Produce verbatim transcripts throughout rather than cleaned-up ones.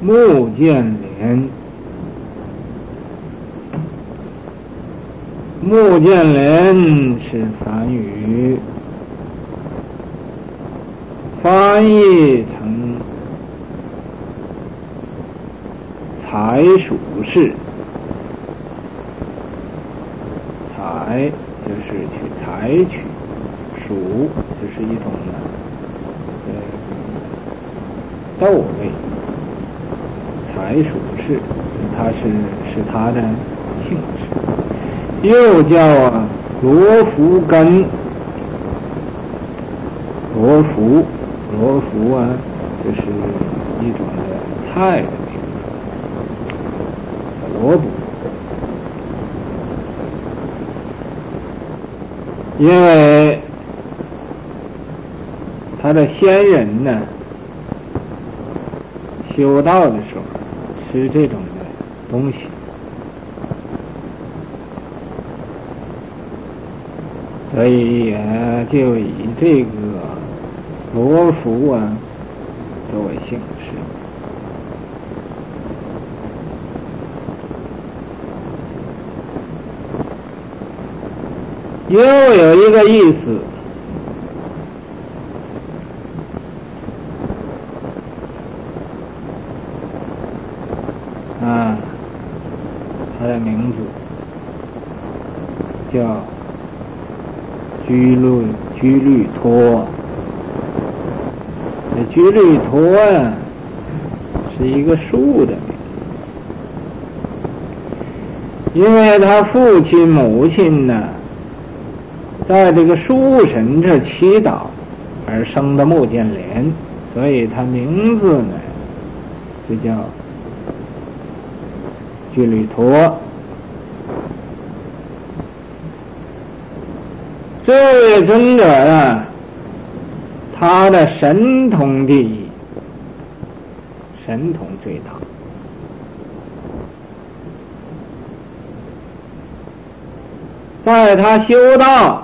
目犍连，目犍连是梵语，翻译成采属式，采就是去采取，属就是一种呢呃豆类，采属式，它是是它的性质，又叫啊罗浮根，罗浮罗浮啊，这是一种的菜的名字，萝卜。因为他的先人呢，修道的时候吃这种的东西，所以啊，就以这个罗浮啊作为姓氏。又有一个意思，啊，他的名字叫居律居律托。这居律托啊，是一个树的名字，因为他父亲母亲呢，在这个树神这祈祷而生的目犍连，所以他名字呢就叫居律托。这位尊者啊，他的神通第一，神通最大，在他修道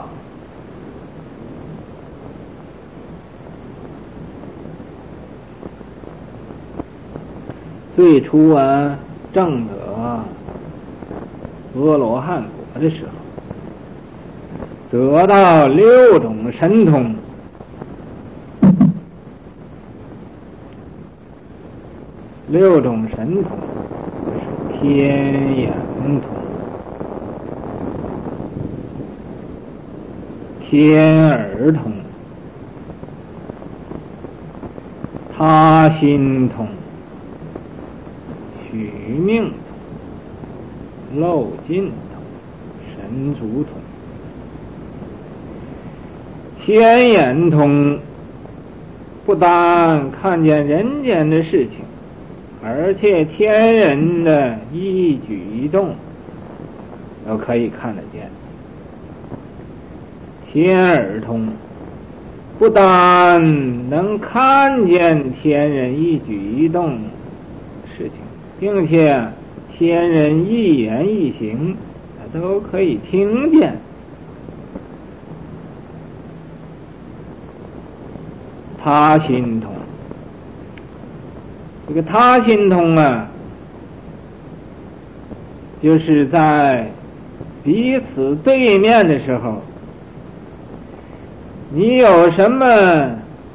最初啊证得阿罗汉果的时候，得到六种神通，六种神通是天眼通、天耳通、他心通、许命通、漏尽通、神足通。天眼通不但看见人间的事情，而且天人的一举一动都可以看得见。天耳通不但能看见天人一举一动事情，并且天人一言一行他都可以听见。他心通，这个他心通啊，就是在彼此对面的时候，你有什么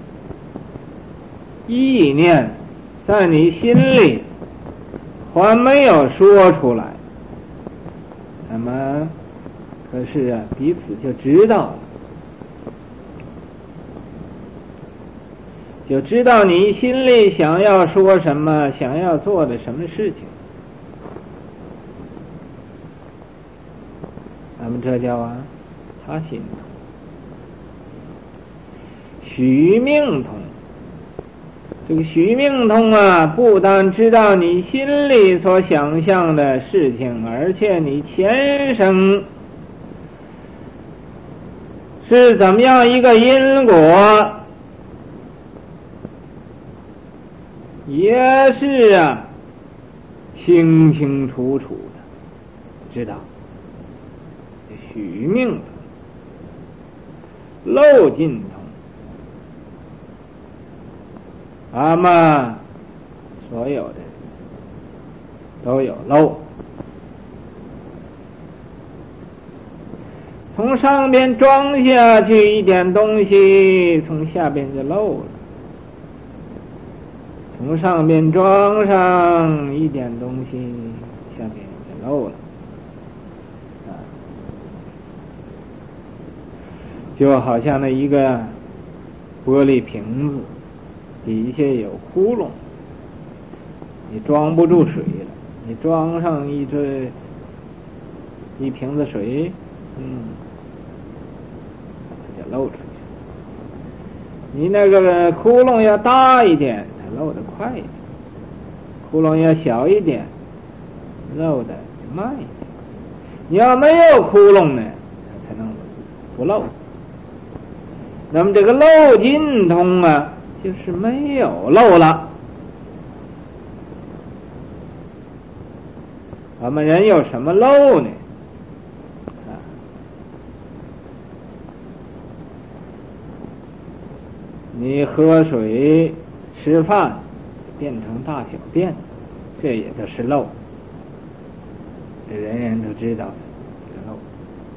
意念在你心里还没有说出来，那么可是啊彼此就知道了，就知道你心里想要说什么，想要做的什么事情。那么这叫啊他心通。许命通，这个许命通啊，不但知道你心里所想象的事情，而且你前生是怎么样一个因果，也是啊清清楚楚的知道。许命通、漏尽通，那么所有的都有漏。从上边装下去一点东西，从下边就漏了；从上边装上一点东西，下边就漏了。啊，就好像那一个玻璃瓶子底下有窟窿，你装不住水了，你装上一这一瓶子水，嗯。漏出去，你那个窟窿要大一点，它漏得快一点；窟窿要小一点，漏得慢一点。你要没有窟窿呢，它才能不漏。那么这个漏尽通啊，就是没有漏了。我们人有什么漏呢？你喝水、吃饭变成大小便，这也都是漏，这人人都知道的，这漏。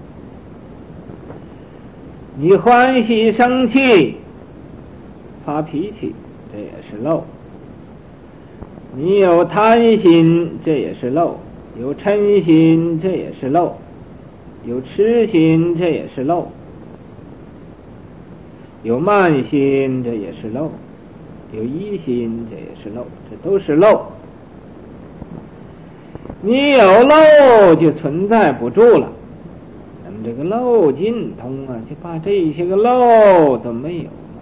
你欢喜生气、发脾气，这也是漏。你有贪心，这也是漏；有嗔心，这也是漏；有痴心，这也是漏。有慢心，这也是漏；有疑心，这也是漏，这都是漏。你有漏就存在不住了，那么这个漏尽通啊，就把这些个漏都没有了。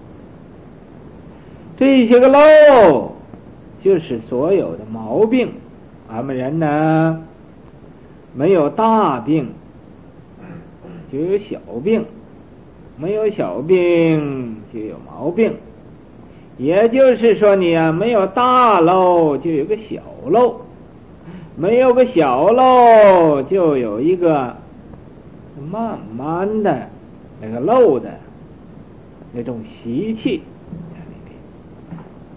这些个漏就是所有的毛病。俺们人呢，没有大病，就有小病。没有小病就有毛病，也就是说你啊没有大漏就有个小漏，没有个小漏就有一个慢慢的那个漏的那种习气在里面。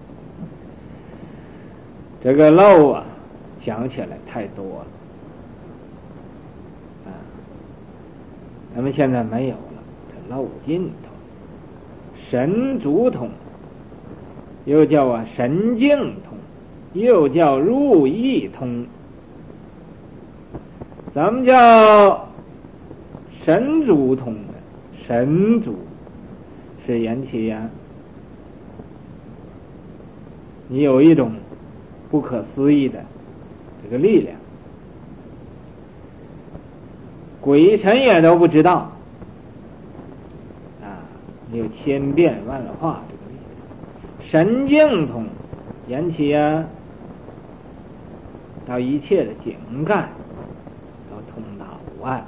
这个漏啊讲起来太多了啊，那么现在没有了。漏尽通，神足通，又叫啊神境通，又叫入意通。咱们叫神足通的，神足是言其呀，你有一种不可思议的这个力量，鬼神也都不知道。有千变万化这个力量，神境通，言其啊，到一切的境界都通达无碍，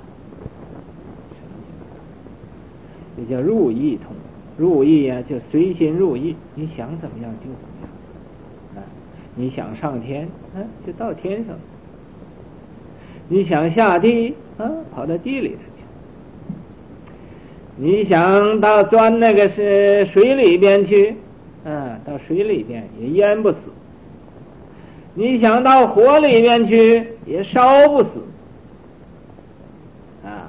这叫入意通。入意啊，就随心入意，你想怎么样就怎么样啊！你想上天啊，就到天上；你想下地啊，跑到地里头。你想到钻那个是水里边去，啊，到水里边也淹不死；你想到火里边去，也烧不死，啊！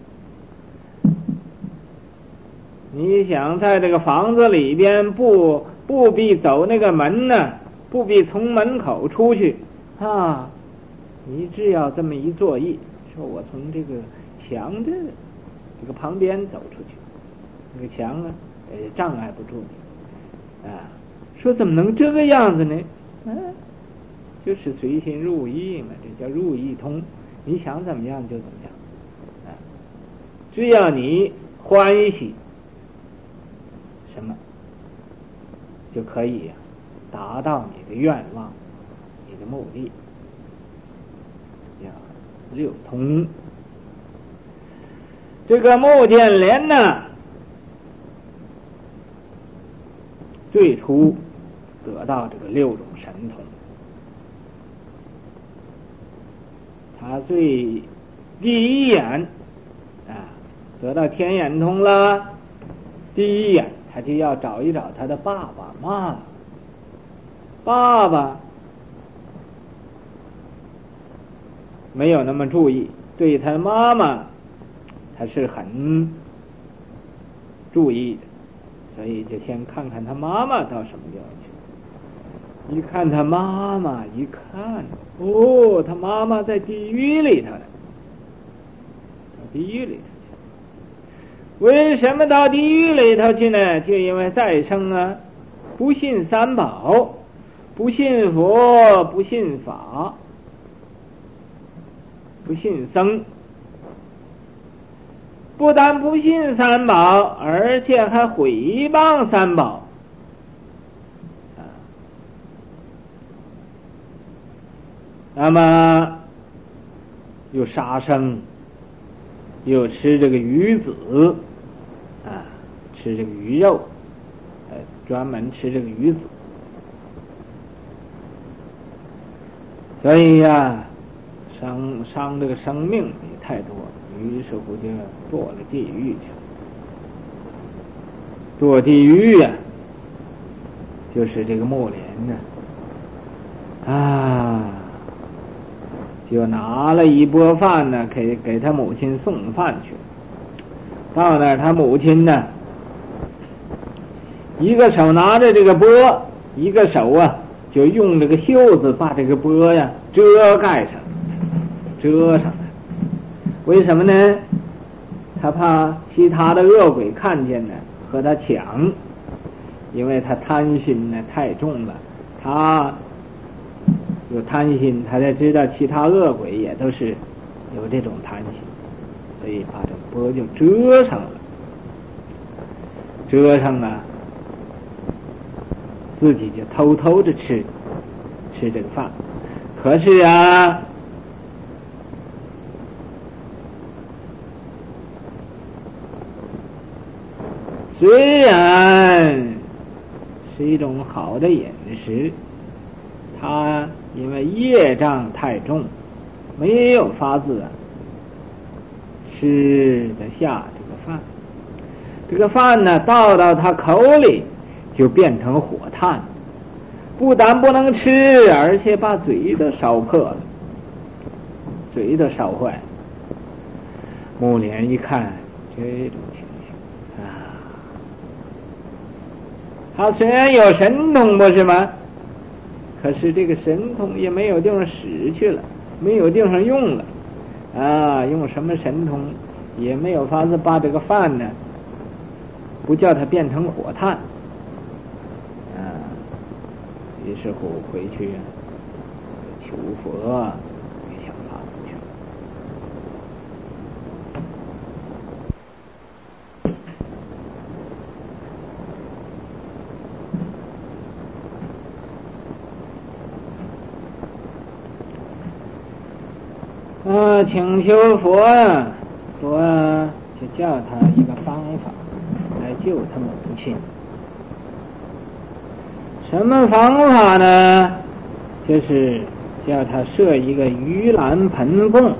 你想在这个房子里边不不必走那个门呢，不必从门口出去，啊！你只要这么一坐意，说我从这个墙这这个旁边走出去，那个墙啊，呃，障碍不住你啊。说怎么能这个样子呢？啊，就是随心入意嘛，这叫入意通。你想怎么样就怎么样啊，只要你欢喜什么，就可以呀、啊，达到你的愿望，你的目的，叫六通。这个目犍连呢，最初得到这个六种神通，他最第一眼啊得到天眼通了，第一眼他就要找一找他的爸爸妈妈。爸爸没有那么注意，对他妈妈他是很注意的，所以就先看看他妈妈到什么地方去。一看他妈妈，一看，哦，他妈妈在地狱里头呢，到地狱里头去。为什么到地狱里头去呢？就因为再生啊，不信三宝，不信佛，不信法，不信僧。不但不信三宝，而且还毁谤三宝。那么又杀生，又吃这个鱼子啊，吃这个鱼肉，呃，专门吃这个鱼子。所以呀、啊，伤伤这个生命也太多，于是乎就堕了地狱去。堕地狱呀、啊，就是这个木莲呢，啊。就拿了一钵饭呢，给给他母亲送饭去。到那儿，他母亲呢，一个手拿着这个钵，一个手啊，就用这个袖子把这个钵呀遮盖上，遮上了。为什么呢？他怕其他的恶鬼看见呢，和他抢，因为他贪心呢太重了，他。有贪心，他才知道其他恶鬼也都是有这种贪心，所以把这钵就遮上了，遮上啊，自己就偷偷的吃吃这个饭。可是啊，虽然是一种好的饮食，他因为业障太重，没有法子啊吃得下这个饭。这个饭呢，倒到他口里就变成火炭，不但不能吃，而且把嘴都烧破了，嘴都烧坏了。木莲一看这种情形啊，他虽然有神通，不是吗？可是这个神通也没有地方使去了，没有地方用了啊！用什么神通也没有法子把这个饭呢，不叫它变成火炭啊！于是乎回去求佛，想法子去了。啊，请求佛啊，佛啊，就叫他一个方法来救他母亲。什么方法呢？就是叫他设一个盂兰盆供。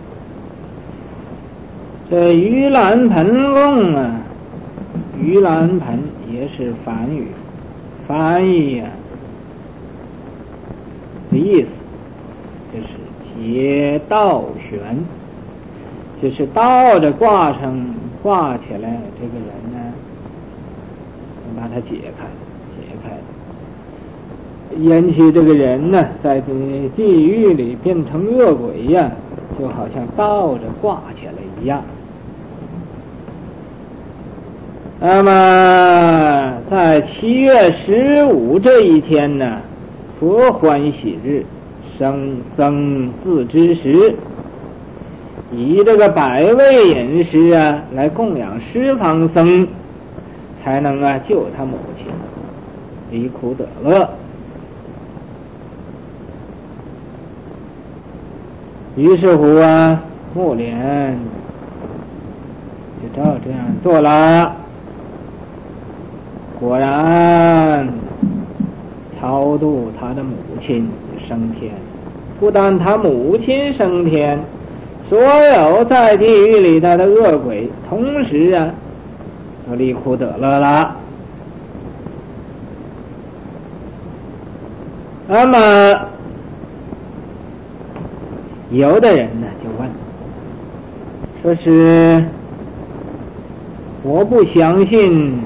这盂兰盆供啊，盂兰盆也是梵语，翻译啊的意思就是结倒悬，就是倒着挂上挂起来，这个人呢把它解开解开引起这个人呢在这地狱里变成恶鬼呀、啊，就好像倒着挂起来一样。那么在七月十五这一天呢，佛欢喜日，生僧自知时，以这个百味饮食啊来供养十方僧，才能啊救他母亲离苦得乐。于是乎啊，木莲就照这样做了。果然超度他的母亲升天，不但他母亲升天，所有在地狱里头的恶鬼同时啊都离苦得乐了。那么有的人呢就问，说是我不相信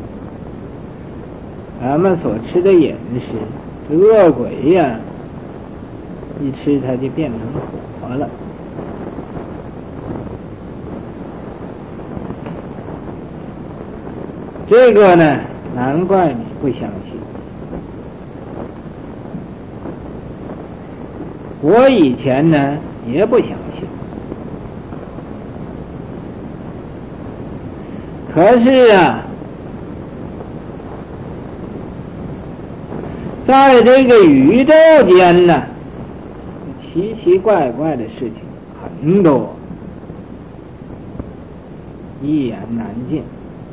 咱们所吃的饮食，恶鬼呀、啊，一吃它就变成火了。这个呢，难怪你不相信。我以前呢也不相信，可是啊，在这个宇宙间呢，奇奇怪怪的事情很多，一言难尽。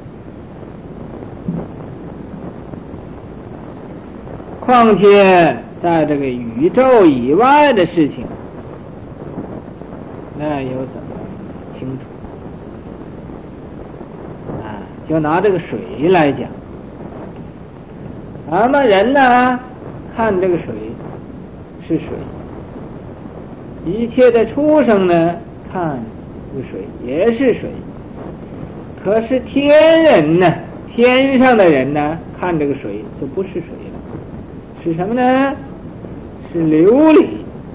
况且在这个宇宙以外的事情，那又怎么清楚啊？就拿这个水来讲，咱们人呢看这个水是水，一切的畜生呢看这个水也是水，可是天人呢，天上的人呢看这个水就不是水了，是什么呢？是琉璃。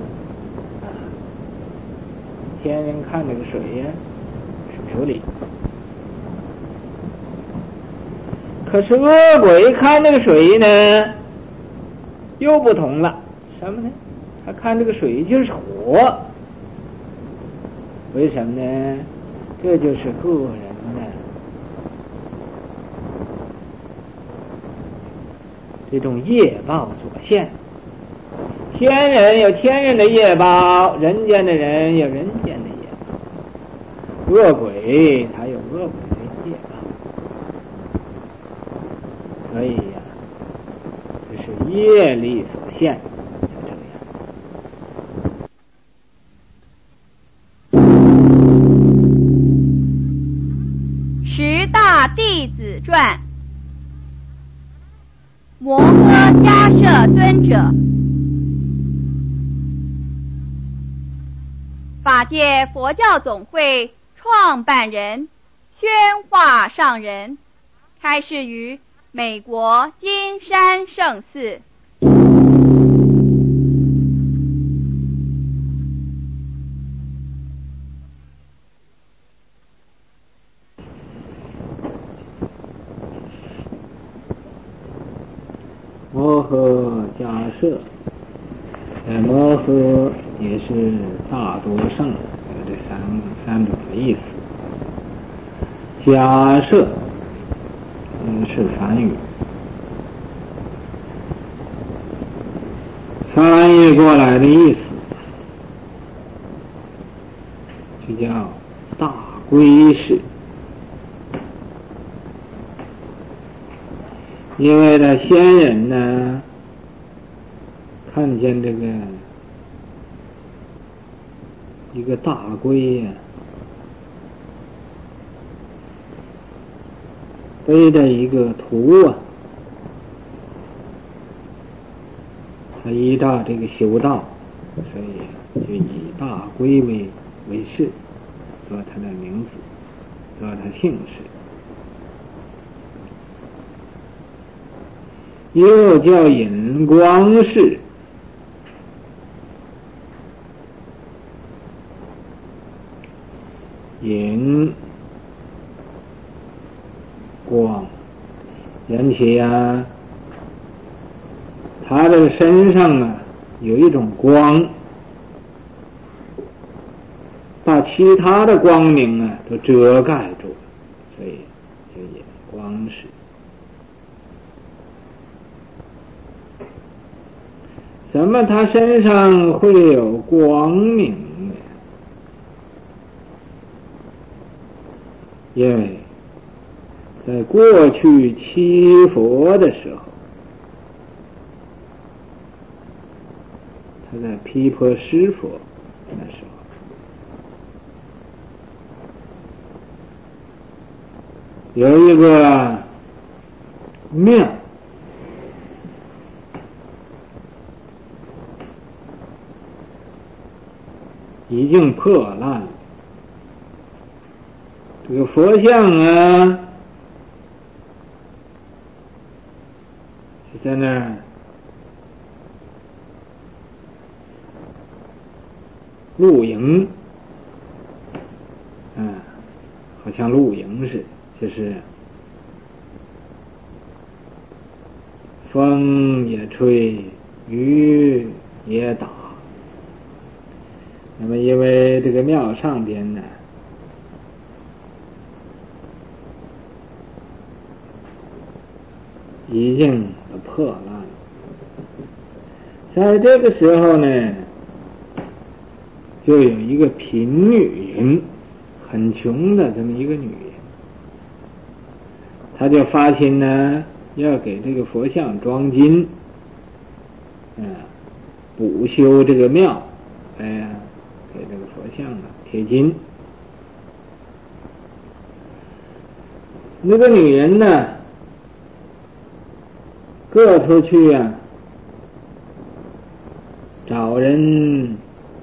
天人看这个水呀，是琉璃。可是恶鬼看这个水呢，又不同了。什么呢？他看这个水就是火。为什么呢？这就是个人的这种业报所现。天人有天人的业报，人间的人有人间的业报，恶鬼他有恶鬼的业报。所以呀、啊，这是业力所现，就这样。 十大弟子传，摩诃迦摄尊者，法界佛教总会创办人，宣化上人，开示于美国金山圣寺。 摩诃迦摄，呃，摩诃也是大多胜，有这三三种的意思。迦摄，嗯，是梵语，翻译过来的意思就叫大归士。因为呢，先人呢看见这个一个大龟呀、啊，背着一个图啊，他依照这个修道，所以就以大龟为为氏，做他的名字，做他姓氏。又叫引光氏，引光，引起啊，他的身上啊有一种光，把其他的光明啊都遮盖住，所以就引光氏。怎么他身上会有光明呢？因为在过去七佛的时候，他在毗婆尸佛那时候，有一个庙， 已经破烂了。这个佛像啊，就在那儿露营，啊，好像露营似的，就是风也吹，雨也打。那么因为这个庙上边呢，已经破烂了。在这个时候呢，就有一个贫女人，很穷的这么一个女人，她就发心呢，要给这个佛像装金，啊，补修这个庙，哎呀，给这个佛像啊贴金。那个女人呢，各处去啊，找人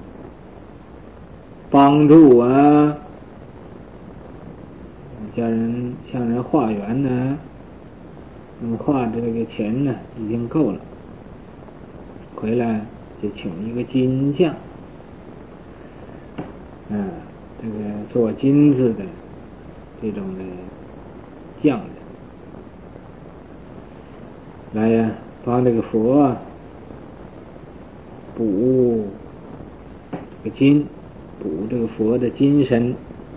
帮助啊，叫人向人化缘呢，那么化这个钱呢已经够了，回来就请一个金匠，啊，这个做金子的这种的匠人来呀，帮这个佛啊补这个金，补这个佛的金身。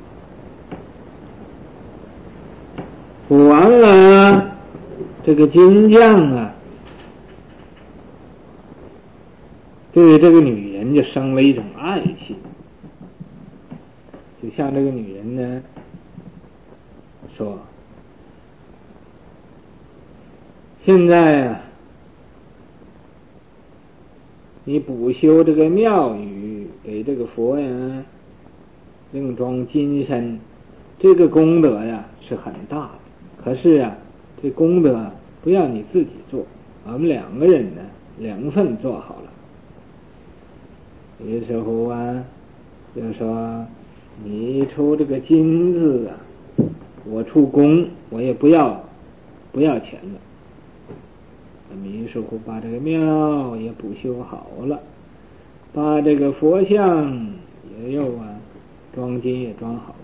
补完了，这个金匠啊，对这个女人就生了一种爱心，就像这个女人呢说，现在啊，你补修这个庙宇，给这个佛呀另装金身，这个功德呀是很大的。可是啊，这功德不要你自己做，我们两个人呢两份做好了。于是乎啊，就说你出这个金子啊，我出工，我也不要不要钱了。那么于是乎把这个庙也补修好了，把这个佛像也有啊装金也装好了。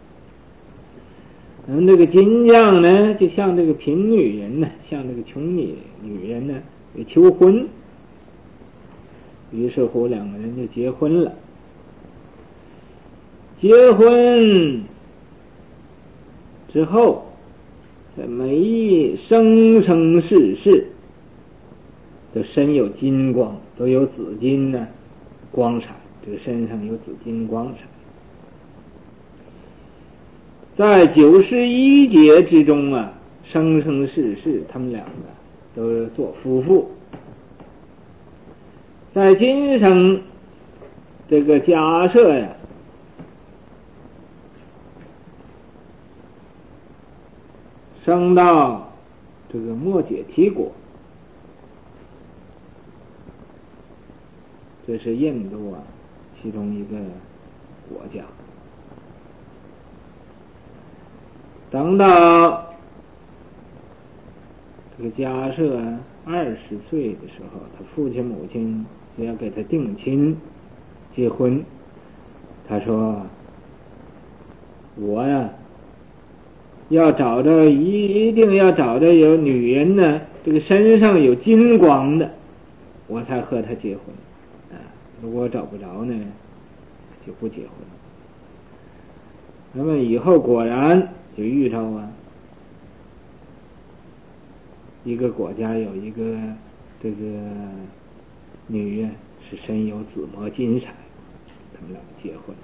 那么这个金匠呢，就向这个贫女人呢，向这个穷女女人呢给求婚。于是乎两个人就结婚了。结婚之后，这每一生生世世都身有金光，都有紫金呢光彩，这个身上有紫金光彩。在九十一劫之中啊，生生世世他们两个都是做夫妇。在今生这个假设呀，升到这个末解提国，这是印度啊其中一个国家。等到这个迦摄二十岁的时候，他父亲母亲就要给他定亲结婚，他说我呀要找着一一定要找着有女人呢，这个身上有金光的，我才和他结婚啊，如果找不着呢就不结婚。那么以后果然就遇到啊一个国家有一个这个女人是身有紫磨金彩，他们两个结婚。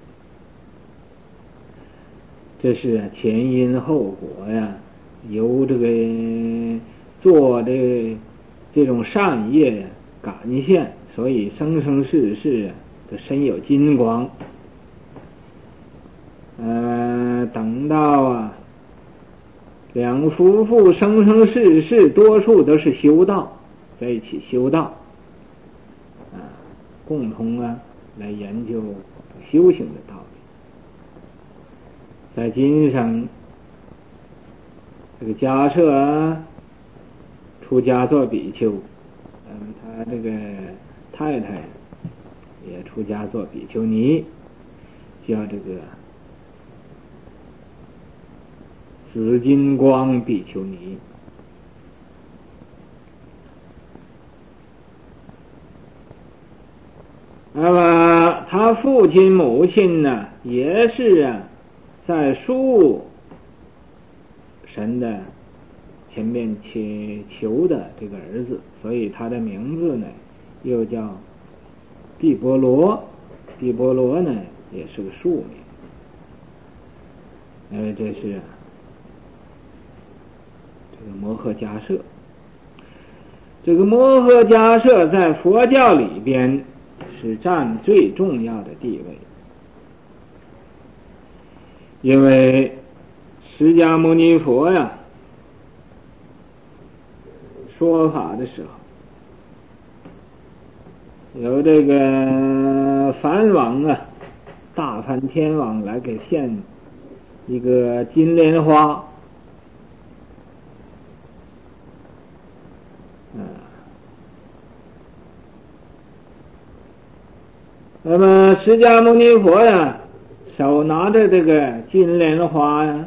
这是前因后果呀，由这个做这这种善业感现，所以生生世世啊都身有金光。呃，等到啊两夫妇生生世世多数都是修道，在一起修道啊，共同啊来研究修行的道理。在今生，这个迦摄出家做比丘，嗯，他这个太太也出家做比丘尼，叫这个紫金光比丘尼。那么他父亲母亲呢，也是啊，在树神的前面祈求的这个儿子，所以他的名字呢又叫毕波罗。毕波罗呢也是个树名，呃，这是这个摩诃迦摄。这个摩诃迦摄在佛教里边是占最重要的地位，因为释迦牟尼佛呀说法的时候，由这个梵王啊，大梵天王来给献一个金莲花，嗯，那么释迦牟尼佛呀，手拿着这个金莲花呀，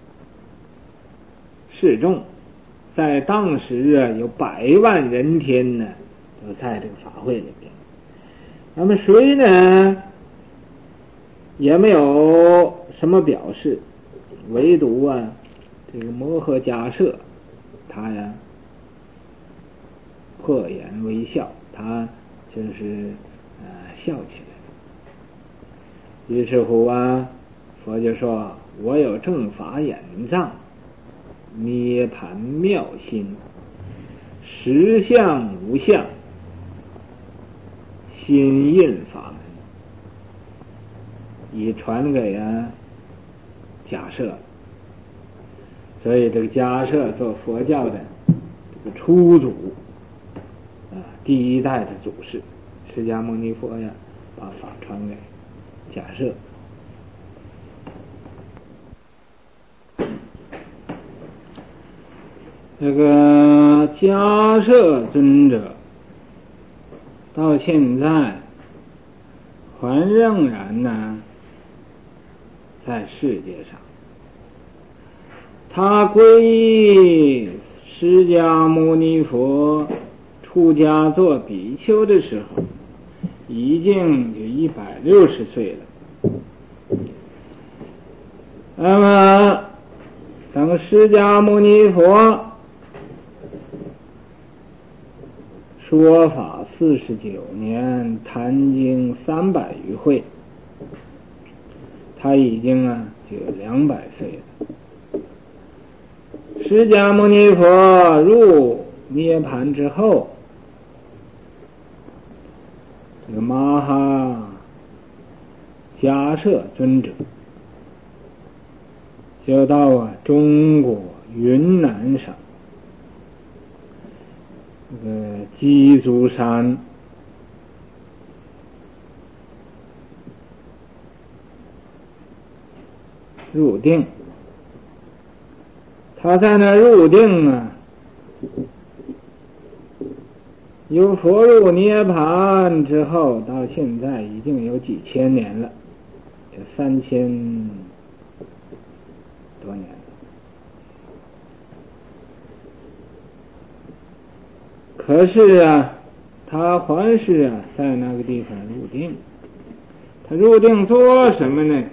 示众，在当时啊，有百万人天呢，都在这个法会里边。那么谁呢，也没有什么表示，唯独啊，这个摩诃迦摄，他呀破颜微笑，他就是呃笑起来。于是乎啊，佛就说：“我有正法眼藏，涅盘妙心，实相无相，心印法门，已传给啊迦摄。”所以这个迦摄做佛教的这个初祖啊，第一代的祖师，释迦牟尼佛呀，把法传给迦摄。这个迦摄尊者到现在还仍然呢在世界上，他皈依释迦牟尼佛出家做比丘的时候，已经有一百六十岁了。那么等释迦牟尼佛说法四十九年，谈经三百余会，他已经啊就有两百岁了。释迦牟尼佛入涅盘之后，这个玛哈迦摄尊者就到啊中国云南省这个鸡足山入定。他在那入定啊，由佛入涅盘之后，到现在已经有几千年了，这三千多年了。可是啊，他还是啊在那个地方入定。他入定做什么呢？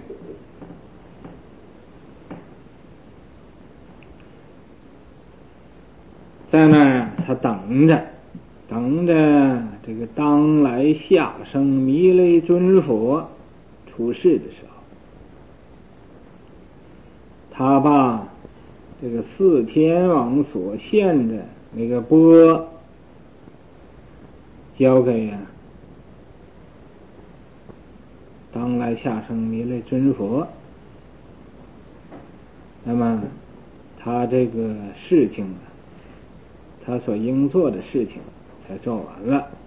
在那儿他等着，等着这个当来下生弥勒尊佛出世的时候，他把这个四天王所献的那个钵交给呀、啊、当来下生弥勒尊佛，那么他这个事情啊，他所应做的事情才做完了。